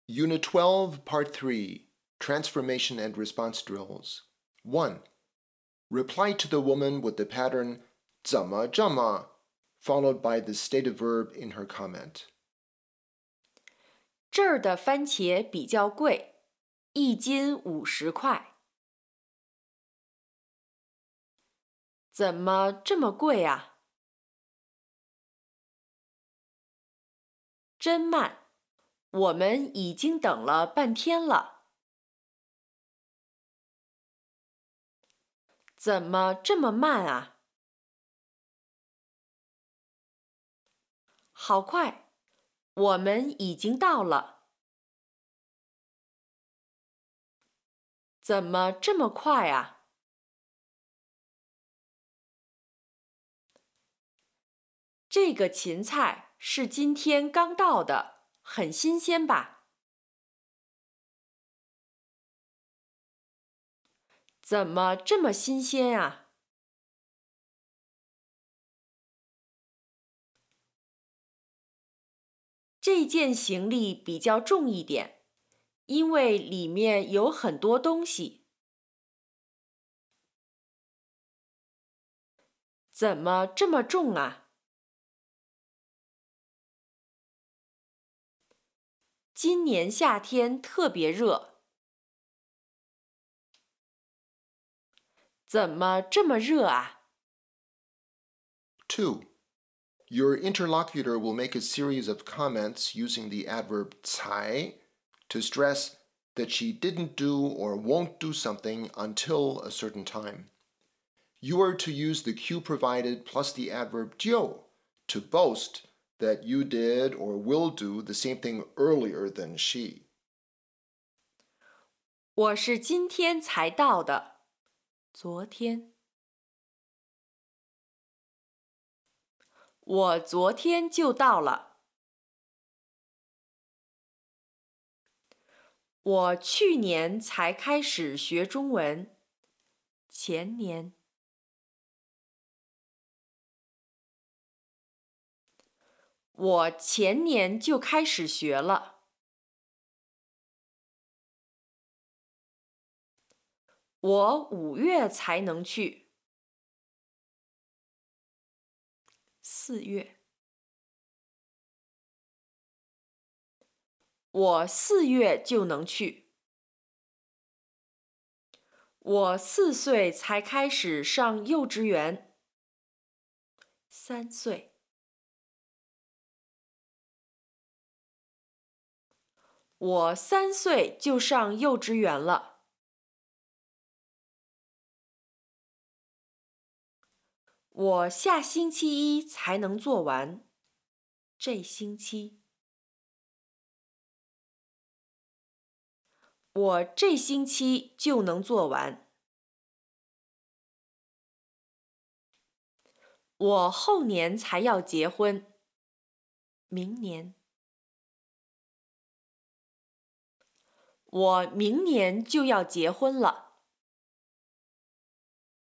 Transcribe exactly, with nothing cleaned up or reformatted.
Unit twelve, Part three, Transformation and Response Drills. one. Reply to the woman with the pattern 怎么这么 followed by the stated verb in her comment. 这儿的番茄比较贵，一斤五十块。怎么这么贵啊？真慢，我们已经等了半天了。怎么这么慢啊？好快，我们已经到了。怎么这么快啊？这个芹菜是今天刚到的，很新鲜吧？怎么这么新鲜啊？这件行李比较重一点，因为里面有很多东西。怎么这么重啊？今年夏天特别热。怎么这么热啊？ two. Your interlocutor will make a series of comments using the adverb 才 to stress that she didn't do or won't do something until a certain time. You are to use the cue provided plus the adverb 就 to boast that you did or will do the same thing earlier than she. 我是今天才到的，昨天。我昨天就到了。我去年才开始学中文，前年。我前年就开始学了。我五月才能去。四月。我四月就能去。我四岁才开始上幼稚园。三岁。我三岁就上幼稚园了。我下星期一才能做完，这星期。我这星期就能做完。我后年才要结婚，明年。我明年就要结婚了。